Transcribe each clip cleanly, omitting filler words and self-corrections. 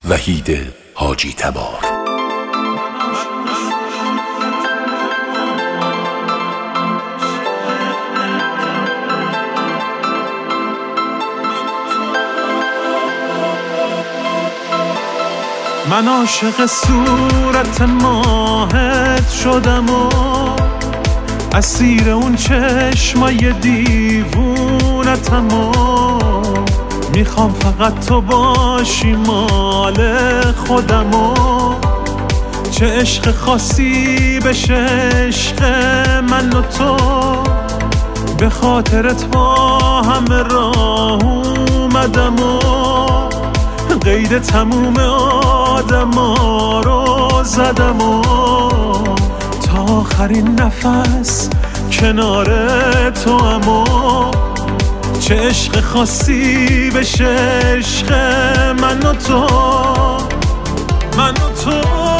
وحید حاجی تبار. من عاشق صورت ماهت شدم و اسیر اون چشمای دیوونتم و میخوام فقط تو باشی مال خودم و چه عشق خاصی بشه عشق من و تو، به خاطرت با همه راه اومدم و قید تموم آدما رو زدم و تا آخرین نفس کنار تو هم و چه عشق خاصی بشه عشق من و تو، من و تو.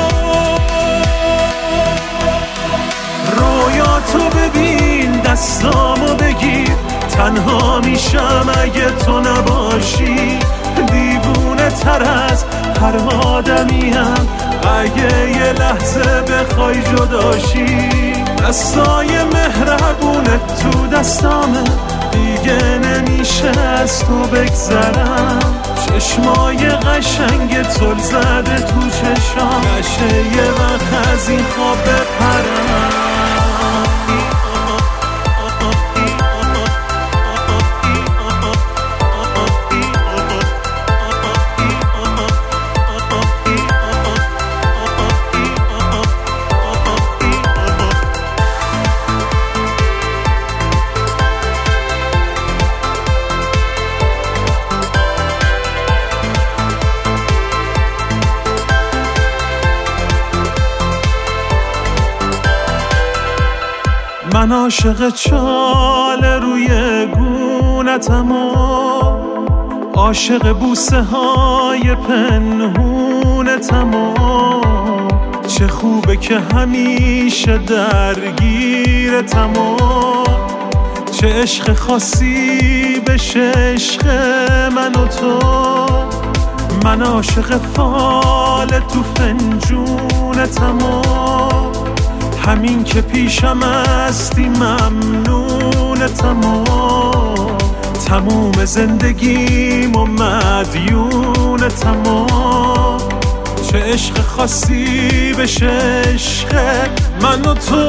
رویاتو ببین دستامو بگیر، تنها میشم اگه تو نباشی، دیوونه تر از هر آدمیم اگه یه لحظه بخوای جداشی. دستای مهربونت تو دستامه، دیگه نمیشه از تو بگذرم، چشمای قشنگ تل زده تو چشام، نشه یه وقت از این خواب بپرم. من عاشق چال روی گونتم و عاشق بوسه های پنهونتم و چه خوبه که همیشه درگیرتم و چه عشق خاصی بشه عشق من و تو. من عاشق فال تو فنجونتم و همین که پیشم هستی ممنونتم و تموم زندگیم و مدیونتم و چه عشق خاصی بشه عشق من و تو.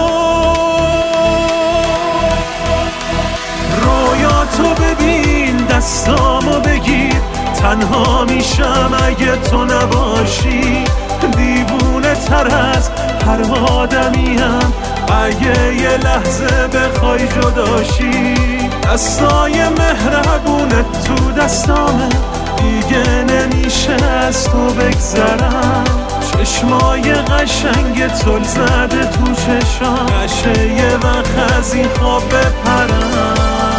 رویاتو ببین دستامو بگیر، تنها میشم اگه تو نباشی، دیوونه تر از هر آدمیم اگه یه لحظه بخوای جداشی. دستای مهربونت تو دستامه، دیگه نمیشه از تو بگذرم، چشمای قشنگ تل زده تو چشام، نشه یه وقت از این خواب بپرم.